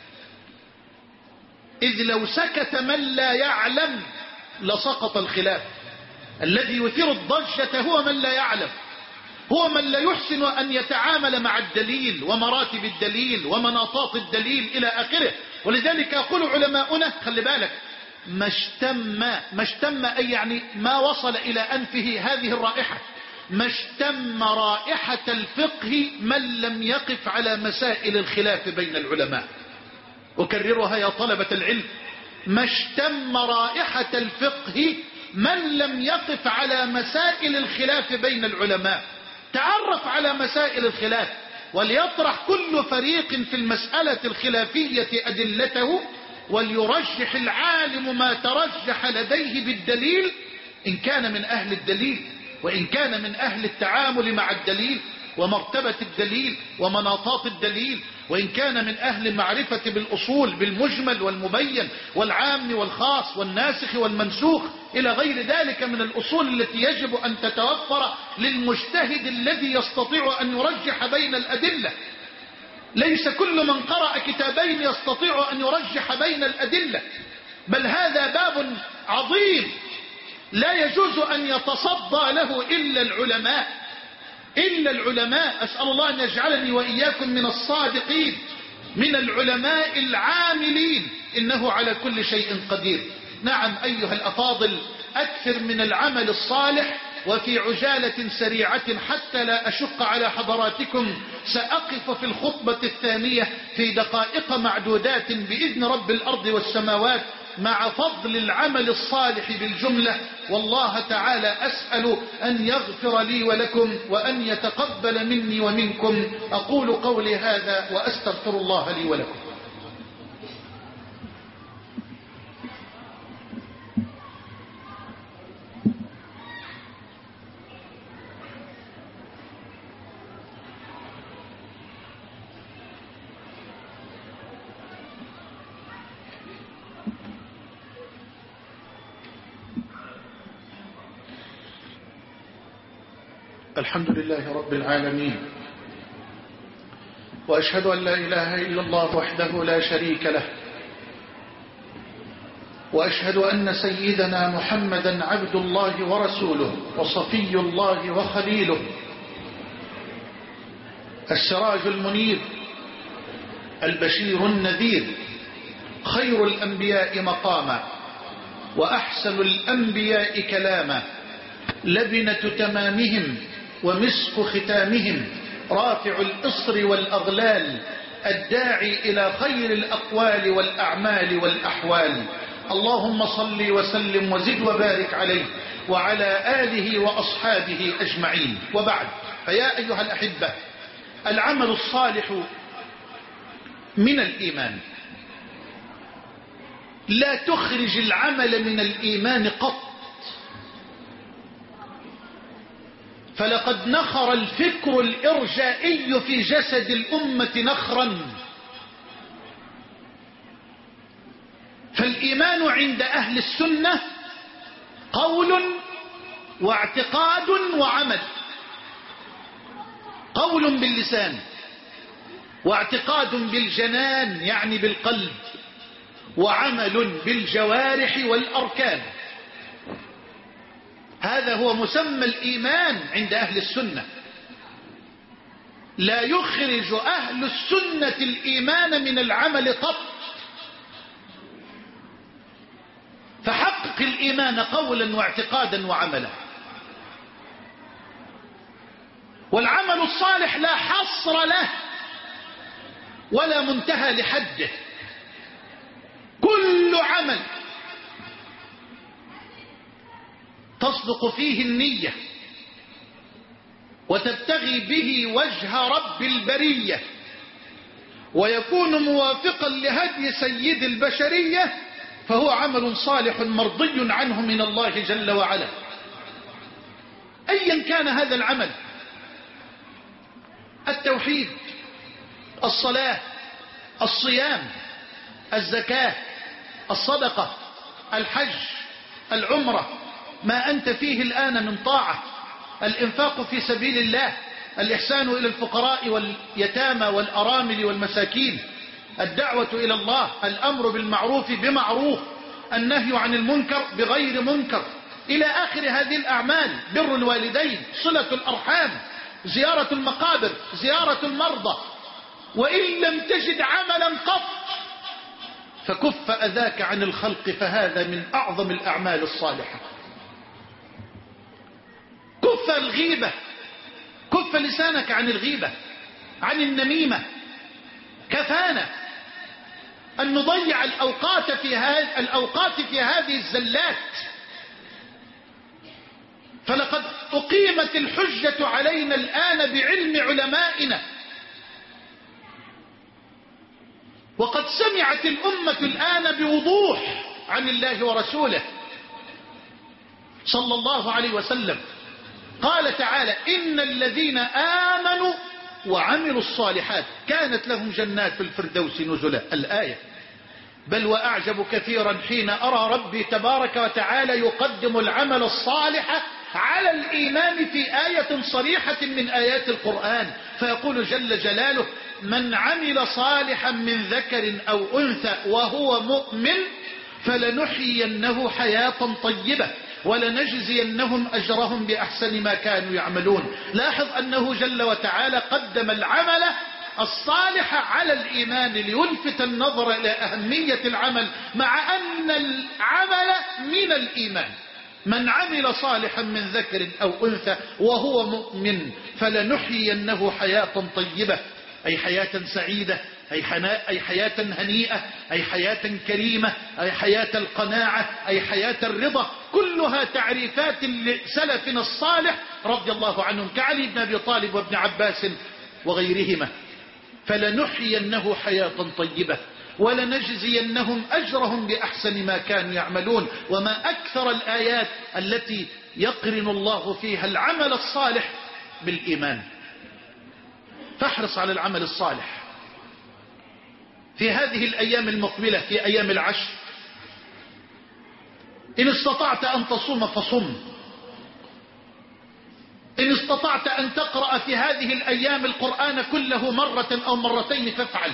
Speaker 2: إذ لو سكت من لا يعلم لسقط الخلاف. الذي يثير الضجة هو من لا يعلم، هو من لا يحسن أن يتعامل مع الدليل ومراتب الدليل ومناطات الدليل إلى آخره. ولذلك يقول علماؤنا خلي بالك، ما اشتم ما اشتم أي يعني ما وصل إلى أنفه هذه الرائحة، ما اشتم رائحة الفقه من لم يقف على مسائل الخلاف بين العلماء. أكررها يا طلبة العلم، ما اشتم رائحة الفقه من لم يقف على مسائل الخلاف بين العلماء. تعرف على مسائل الخلاف، وليطرح كل فريق في المسألة الخلافية أدلته وليرجح العالم ما ترجح لديه بالدليل إن كان من أهل الدليل، وإن كان من أهل التعامل مع الدليل ومرتبة الدليل ومناطات الدليل، وإن كان من أهل المعرفة بالأصول بالمجمل والمبين والعام والخاص والناسخ والمنسوخ إلى غير ذلك من الأصول التي يجب أن تتوفر للمجتهد الذي يستطيع أن يرجح بين الأدلة. ليس كل من قرأ كتابين يستطيع أن يرجح بين الأدلة، بل هذا باب عظيم لا يجوز أن يتصدى له إلا العلماء، إلا العلماء. أسأل الله أن يجعلني وإياكم من الصادقين، من العلماء العاملين، إنه على كل شيء قدير. نعم أيها الأفاضل، أكثر من العمل الصالح. وفي عجالة سريعة حتى لا أشق على حضراتكم، سأقف في الخطبة الثانية في دقائق معدودات بإذن رب الأرض والسماوات مع فضل العمل الصالح بالجملة. والله تعالى أسأل أن يغفر لي ولكم وأن يتقبل مني ومنكم. أقول قولي هذا وأستغفر الله لي ولكم. الحمد لله رب العالمين، وأشهد أن لا إله إلا الله وحده لا شريك له، وأشهد أن سيدنا محمدا عبد الله ورسوله وصفي الله وخليله، السراج المنير البشير النذير، خير الأنبياء مقاما وأحسن الأنبياء كلاما، لبنة تمامهم ومسك ختامهم، رافع الإصر والأغلال، الداعي إلى خير الأقوال والأعمال والأحوال. اللهم صل وسلم وزد وبارك عليه وعلى آله وأصحابه أجمعين. وبعد، فيا أيها الأحبة، العمل الصالح من الإيمان، لا تخرج العمل من الإيمان قط. فلقد نخر الفكر الإرجائي في جسد الأمة نخرا. فالإيمان عند أهل السنة قول واعتقاد وعمل، قول باللسان، واعتقاد بالجنان يعني بالقلب، وعمل بالجوارح والأركان. هذا هو مسمى الإيمان عند أهل السنة. لا يخرج أهل السنة الإيمان من العمل قط. فحقق الإيمان قولا واعتقادا وعملا. والعمل الصالح لا حصر له ولا منتهى لحده. كل عمل تصدق فيه النية وتبتغي به وجه رب البرية ويكون موافقا لهدي سيد البشرية، فهو عمل صالح مرضي عنه من الله جل وعلا. أيا كان هذا العمل، التوحيد، الصلاة، الصيام، الزكاة، الصدقة، الحج، العمرة، ما أنت فيه الآن من طاعة، الإنفاق في سبيل الله، الإحسان إلى الفقراء واليتامى والأرامل والمساكين، الدعوة إلى الله، الأمر بالمعروف بمعروف، النهي عن المنكر بغير منكر، إلى آخر هذه الأعمال. بر الوالدين، صلة الأرحام، زيارة المقابر، زيارة المرضى. وإن لم تجد عملا قط فكف أذاك عن الخلق، فهذا من أعظم الأعمال الصالحة. كف الغيبة، كف لسانك عن الغيبة، عن النميمة. كفانا أن نضيع الأوقات في هذه الأوقات في هذه الزلات. فلقد أقيمت الحجة علينا الآن بعلم علمائنا. وقد سمعت الأمة الآن بوضوح عن الله ورسوله صلى الله عليه وسلم. قال تعالى: إن الذين آمنوا وعملوا الصالحات كانت لهم جنات الفردوس نزلا. الآية. بل وأعجب كثيرا حين أرى ربي تبارك وتعالى يقدم العمل الصالح على الإيمان في آية صريحة من آيات القرآن، فيقول جل جلاله: من عمل صالحا من ذكر أو أنثى وهو مؤمن فلنحيينه حياة طيبة ولنجزينهم أجرهم بأحسن ما كانوا يعملون. لاحظ أنه جل وتعالى قدم العمل الصالح على الإيمان ليلفت النظر إلى أهمية العمل، مع أن العمل من الإيمان. من عمل صالحا من ذكر أو أنثى وهو مؤمن فلنحيينه حياة طيبة، أي حياة سعيدة، أي, أي حياة هنيئة، أي حياة كريمة، أي حياة القناعة، أي حياة الرضا. كلها تعريفات لسلفنا الصالح رضي الله عنهم كعلي بن أبي طالب وابن عباس وغيرهما. فلنحيينه حياة طيبة ولنجزينهم أجرهم بأحسن ما كانوا يعملون. وما أكثر الآيات التي يقرن الله فيها العمل الصالح بالإيمان. فاحرص على العمل الصالح في هذه الأيام المقبلة، في أيام العشر. إن استطعت أن تصوم فصم، إن استطعت أن تقرأ في هذه الأيام القرآن كله مرة أو مرتين فافعل.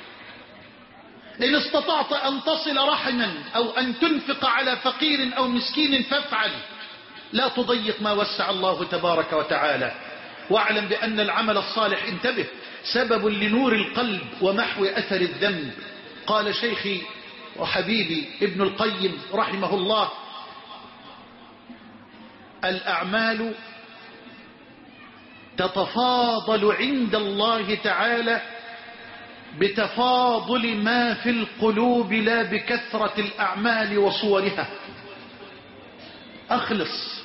Speaker 2: إن استطعت أن تصل رحما أو أن تنفق على فقير أو مسكين فافعل. لا تضيق ما وسع الله تبارك وتعالى. واعلم بأن العمل الصالح، انتبه، سبب لنور القلب ومحو أثر الذنب. قال شيخي وحبيبي ابن القيم رحمه الله: الأعمال تتفاضل عند الله تعالى بتفاضل ما في القلوب لا بكثرة الأعمال وصورها. أخلص،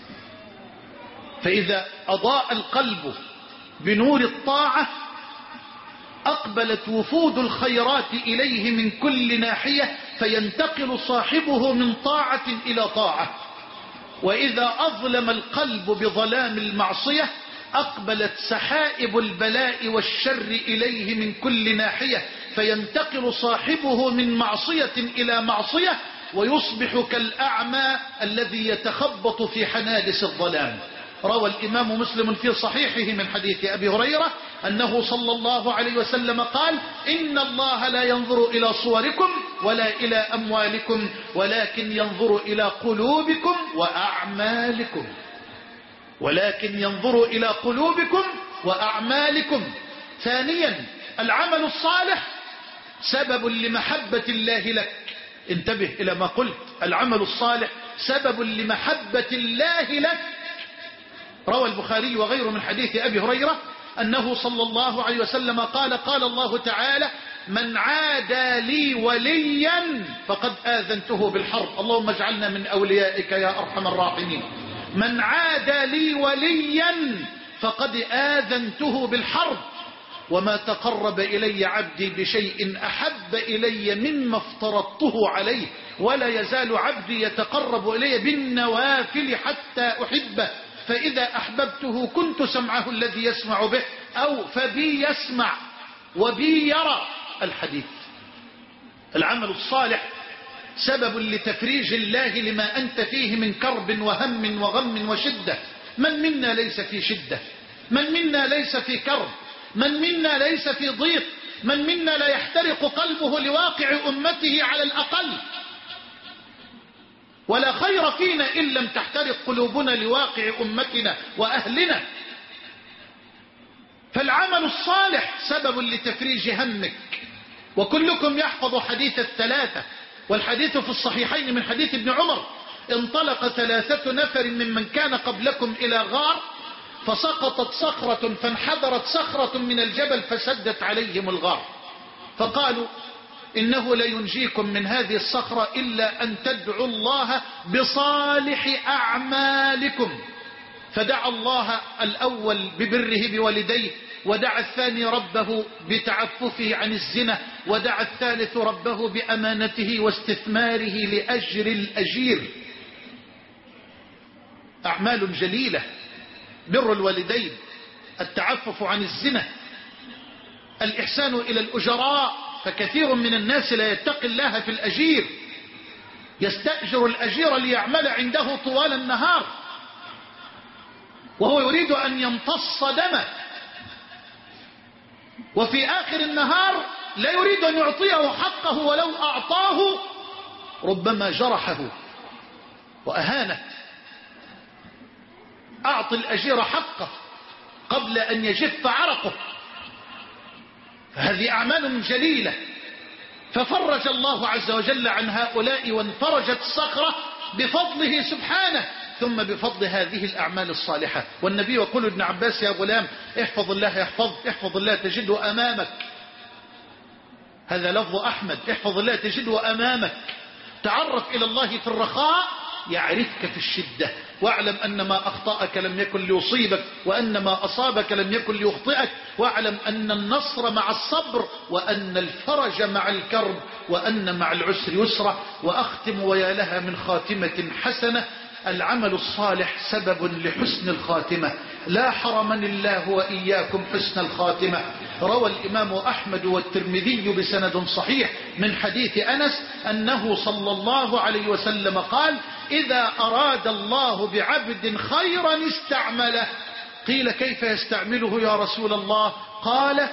Speaker 2: فإذا أضاء القلب بنور الطاعة أقبلت وفود الخيرات إليه من كل ناحية، فينتقل صاحبه من طاعة إلى طاعة. وإذا أظلم القلب بظلام المعصية أقبلت سحائب البلاء والشر إليه من كل ناحية، فينتقل صاحبه من معصية إلى معصية، ويصبح كالأعمى الذي يتخبط في حنادس الظلام. روى الإمام مسلم في صحيحه من حديث أبي هريرة أنه صلى الله عليه وسلم قال: إن الله لا ينظر إلى صوركم ولا إلى أموالكم ولكن ينظر إلى قلوبكم وأعمالكم ولكن ينظر إلى قلوبكم وأعمالكم. ثانيا، العمل الصالح سبب لمحبة الله لك. انتبه إلى ما قلت، العمل الصالح سبب لمحبة الله لك. روى البخاري وغيره من حديث أبي هريرة أنه صلى الله عليه وسلم قال: قال الله تعالى: من عادى لي وليا فقد آذنته بالحرب. اللهم اجعلنا من أوليائك يا أرحم الراحمين. من عادى لي وليا فقد آذنته بالحرب، وما تقرب إلي عبدي بشيء أحب إلي مما افترضته عليه، ولا يزال عبدي يتقرب إلي بالنوافل حتى أحبه، فإذا أحببته كنت سمعه الذي يسمع به، أو فبي يسمع وبي يرى. الحديث. العمل الصالح سبب لتفريج الله لما أنت فيه من كرب وهم وغم وشدة. من منا ليس في شدة؟ من منا ليس في كرب؟ من منا ليس في ضيق؟ من منا لا يحترق قلبه لواقع أمته على الأقل؟ ولا خير فينا إن لم تحترق قلوبنا لواقع أمتنا وأهلنا. فالعمل الصالح سبب لتفريج همك. وكلكم يحفظ حديث الثلاثة، والحديث في الصحيحين من حديث ابن عمر: انطلق ثلاثة نفر ممن كان قبلكم إلى غار، فسقطت صخرة فانحدرت صخرة من الجبل فسدت عليهم الغار، فقالوا: إنه لينجيكم من هذه الصخرة إلا أن تدعوا الله بصالح أعمالكم. فدعا الله الأول ببره بوالديه، ودعا الثاني ربه بتعففه عن الزنا، ودعا الثالث ربه بأمانته واستثماره لأجر الأجير. أعمال جليلة: بر الوالدين، التعفف عن الزنا، الإحسان إلى الأجراء، فكثير من الناس لا يتقي الله في الأجير، يستأجر الأجير ليعمل عنده طوال النهار وهو يريد أن يمتص دمه، وفي آخر النهار لا يريد أن يعطيه حقه، ولو أعطاه ربما جرحه وأهانه. أعط الأجير حقه قبل أن يجف عرقه. فهذه أعمال جليلة، ففرج الله عز وجل عن هؤلاء وانفرجت الصخرة بفضله سبحانه، ثم بفضل هذه الأعمال الصالحة. والنبي يقول ابن عباس: يا غلام احفظ الله يحفظك، احفظ الله تجده أمامك. هذا لفظ أحمد: احفظ الله تجده أمامك. تعرف إلى الله في الرخاء يعرفك في الشدة، واعلم أن ما أخطأك لم يكن ليصيبك، وأن ما أصابك لم يكن ليخطئك، واعلم أن النصر مع الصبر، وأن الفرج مع الكرب، وأن مع العسر يسرا. وأختم: ويا لها من خاتمة حسنة. العمل الصالح سبب لحسن الخاتمة، لا حرمني الله وإياكم حسن الخاتمة. روى الإمام أحمد والترمذي بسند صحيح من حديث أنس أنه صلى الله عليه وسلم قال: إذا أراد الله بعبد خيرا استعمله. قيل: كيف يستعمله يا رسول الله؟ قال: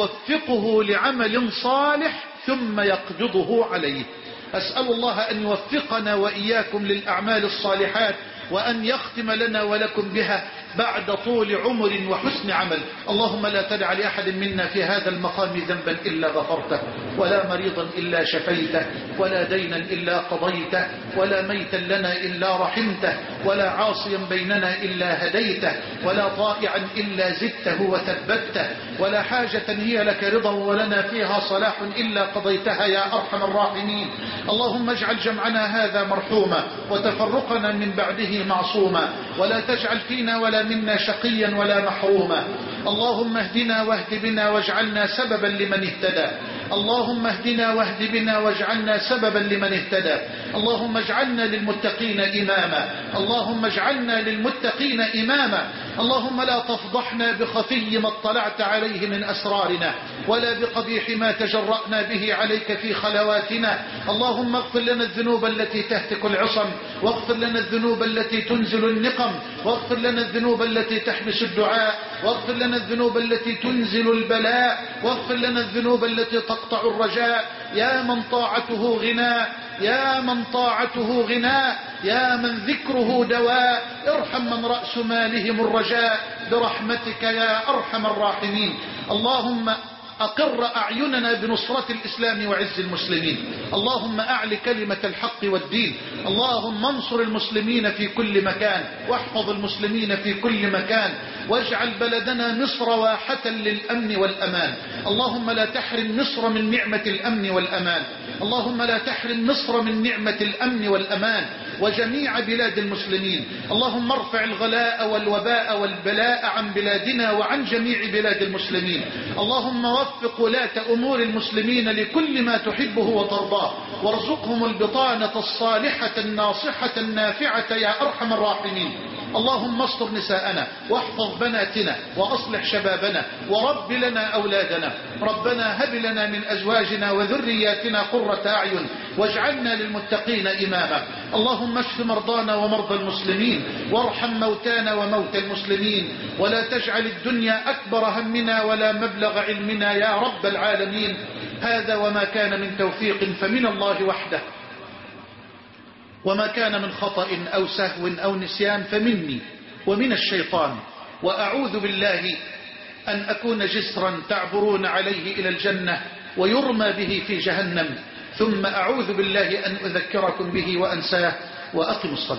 Speaker 2: يوفقه لعمل صالح ثم يقبضه عليه. أسأل الله أن يوفقنا وإياكم للأعمال الصالحات، وأن يختم لنا ولكم بها بعد طول عمر وحسن عمل. اللهم لا تدع لأحد منا في هذا المقام ذنبا إلا غفرته، ولا مريضا إلا شفيته، ولا دينا إلا قضيته، ولا ميتا لنا إلا رحمته، ولا عاصيا بيننا إلا هديته، ولا طائعا إلا زدته وثبته، ولا حاجة هي لك رضا ولنا فيها صلاح إلا قضيتها يا أرحم الراحمين. اللهم اجعل جمعنا هذا مرحوما، وتفرقنا من بعده معصوما، ولا تجعل فينا ولا منا شقيا ولا محروما. اللهم اهدنا واهد بنا واجعلنا سببا لمن اهتدى. اللهم اهدنا واهد بنا واجعلنا سببا لمن اهتدى. اللهم اجعلنا للمتقين إماما. اللهم اجعلنا للمتقين إماما. اللهم لا تفضحنا بخفي ما اطلعت عليه من أسرارنا، ولا بقبيح ما تجرأنا به عليك في خلواتنا. اللهم اغفر لنا الذنوب التي تهتك العصم، واغفر لنا الذنوب التي تنزل النقم، واغفر لنا الذنوب التي تحبس الدعاء، واغفر لنا الذنوب التي تنزل البلاء، واغفر لنا الذنوب التي تقطع الرجاء. يا من طاعته غناء، يا من طاعته غناء، يا من ذكره دواء، ارحم من رأس مالهم الرجاء برحمتك يا أرحم الراحمين. اللهم أقر أعيننا بنصرة الإسلام وعز المسلمين. اللهم أعل كلمة الحق والدين. اللهم انصر المسلمين في كل مكان، واحفظ المسلمين في كل مكان، واجعل بلدنا مصر واحة للأمن والأمان. اللهم لا تحرم مصر من نعمة الأمن والأمان. اللهم لا تحرم مصر من نعمة الأمن والأمان وجميع بلاد المسلمين. اللهم ارفع الغلاء والوباء والبلاء عن بلادنا وعن جميع بلاد المسلمين. اللهم وفق ولاة أمور المسلمين لكل ما تحبه وترضاه، وارزقهم البطانة الصالحة الناصحة النافعة يا أرحم الراحمين. اللهم استر نساءنا، واحفظ بناتنا، وأصلح شبابنا، ورب لنا أولادنا. ربنا هب لنا من أزواجنا وذرياتنا قرة أعين، واجعلنا للمتقين إماما. اللهم اشف مرضانا ومرضى المسلمين، وارحم موتانا وموتى المسلمين، ولا تجعل الدنيا أكبر همنا ولا مبلغ علمنا يا رب العالمين. هذا وما كان من توفيق فمن الله وحده، وما كان من خطأ أو سهو أو نسيان فمني ومن الشيطان. وأعوذ بالله أن أكون جسرا تعبرون عليه إلى الجنة ويرمى به في جهنم، ثم أعوذ بالله أن أذكركم به وأنساه. وأقم الصلاة.